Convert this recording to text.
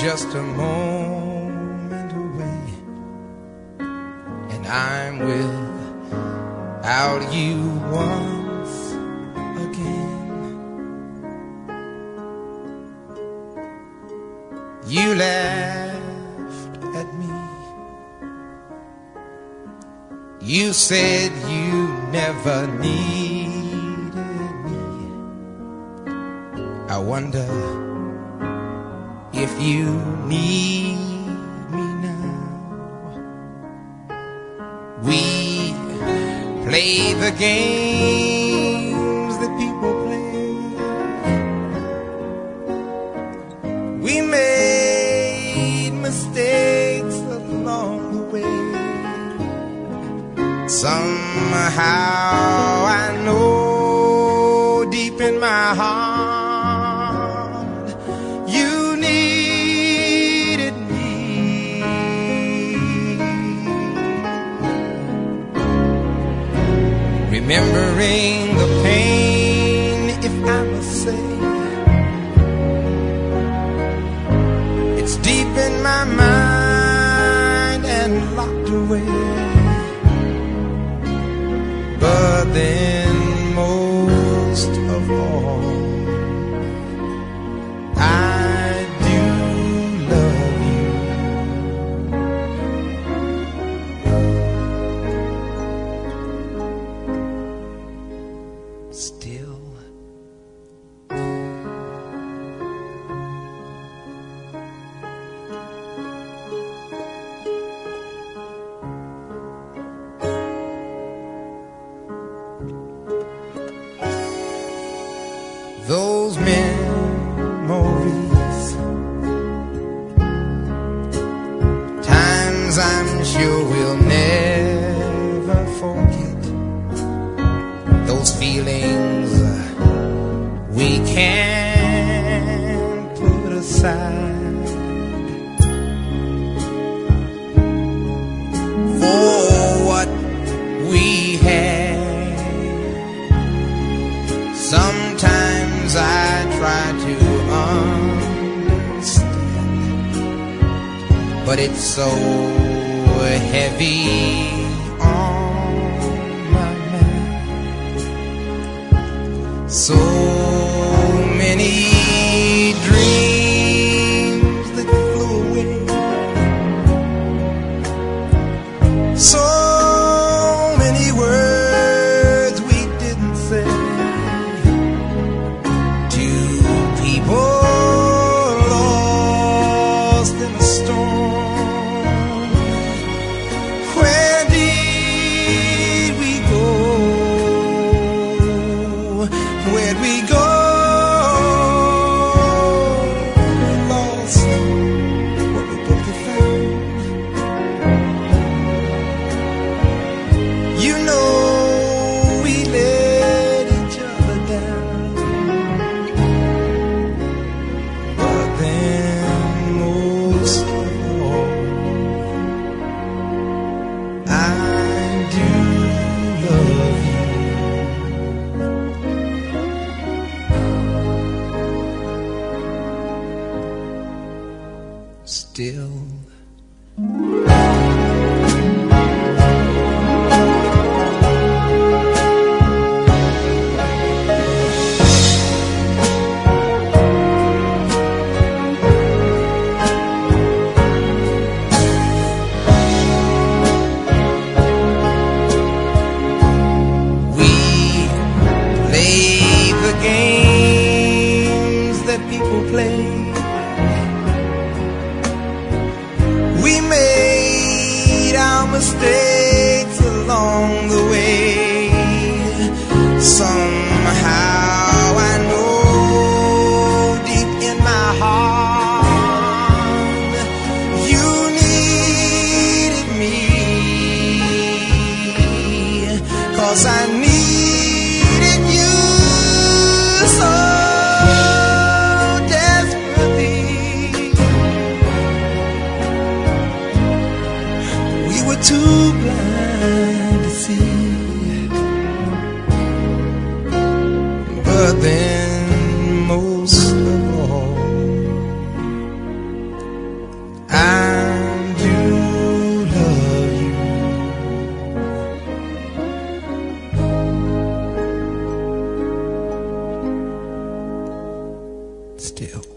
just a moment away, and I'm without you once again. You laughed at me. You said you never needed me. I wonder if you need me now. We play the games that people play. We made mistakes along the way. Somehow I know deep in my heart remembering the pain, if I must say, it's deep in my mind and locked away. But then most of all, I do love you. Still, those memories, times I'm sure we'll never forget. Those feelings we can't put aside. For what we had, sometimes I try to understand, but it's so heavy on my mind. So many dreams that flew away, so many words we didn't say to people lost in a storm. Where did we go? Where'd we go? Lost what we both had found. You know we let each other down. But then most of all, I do love you. Still, we play the games that people play. We made our mistakes along the way. Somehow I know deep in my heart you needed me, 'cause I needed you so desperately. We were too blind to see. But then most of all, tell.